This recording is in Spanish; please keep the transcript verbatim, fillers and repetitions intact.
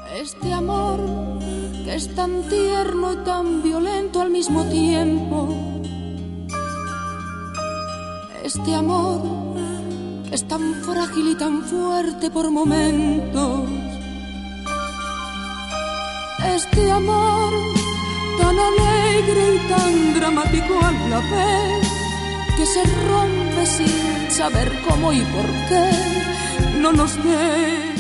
Este amor que es tan tierno y tan violento al mismo tiempo. Este amor es tan frágil y tan fuerte por momentos. Este amor tan alegre y tan dramático a la vez, que se rompe sin saber cómo y por qué. No nos dé